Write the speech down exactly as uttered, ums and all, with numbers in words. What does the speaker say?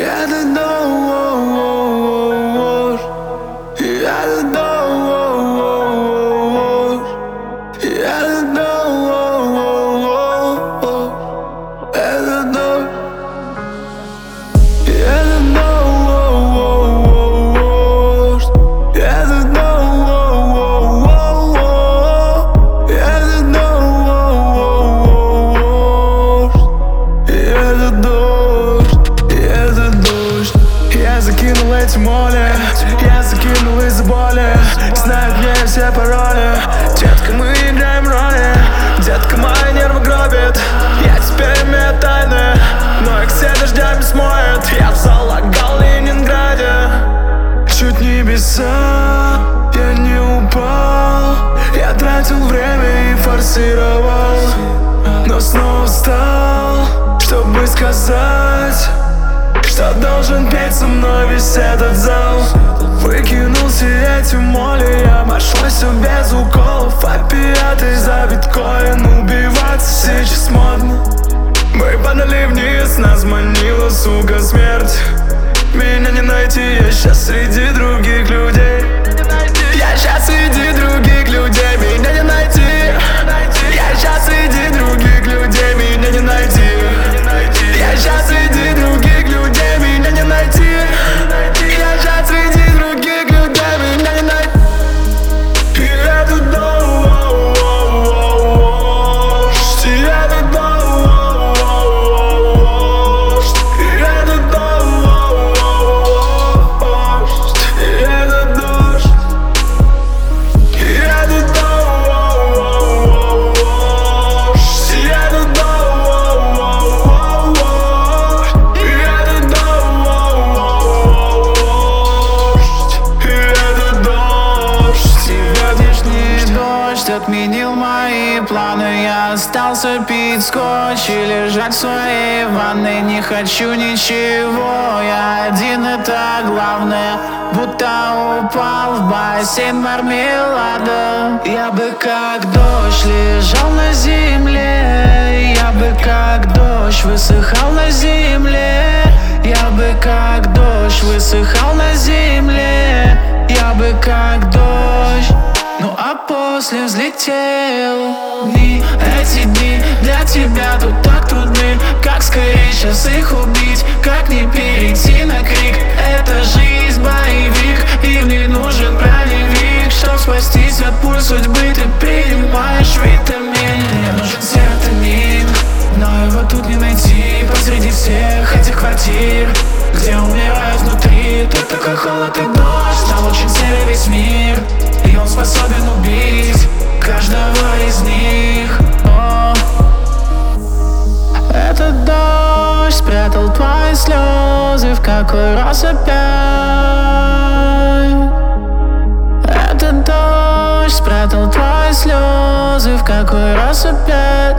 Этот дождь, этот дождь, этот дождь, этот дождь, этот дождь, этот дождь, этот дождь, этот дождь, этот дождь. Я закинул эти моли, я закинул из-за боли. Знают мне все пароли. Детка, мы играем роли. Детка, мои нервы гробит. Я теперь имею тайны, но их все дождями смоет. Я залагал в Ленинграде. Чуть небеса, я не упал. Я тратил время и форсировал, но снова встал, чтобы сказать, что должен петь со мной весь этот зал. Выкинул все эти моли, я обошлось без уколов. Опиаты за биткоин, убиваться сейчас модно. Мы падали вниз, нас манила, сука, смерть. Меня не найти, я сейчас среди других людей. Я сейчас среди других людей, меня не найти. Я сейчас среди других людей, меня не найти. Я сейчас среди других людей, меня не найти. Я сейчас среди других людей, меня не найти. И это дождь, и это дождь, и это дождь, и это дождь, и это дождь, и это отменил мои планы. Я остался пить скотч и лежать в своей ванной. Не хочу ничего, я один, это главное. Будто упал в бассейн мармелада. Я бы как дождь лежал на земле. Я бы как дождь высыхал на земле. Я бы как дождь высыхал на земле. Я бы как дождь. Ну а после взлетел. Дни, эти дни для тебя тут так трудны. Как скорее сейчас их убить, как не перейти на крик. Это жизнь, боевик, и в ней нужен броневик. Чтоб спастись от пуль судьбы, ты принимаешь витамин. Мне нужен серотонин, но его тут не найти. Посреди всех этих квартир, где умирают внутри. Тут такой холод и дождь, стал очень серый весь мир. И он способен убить каждого из них. О, этот дождь спрятал твои слезы в какой раз опять. Этот дождь спрятал твои слезы в какой раз опять.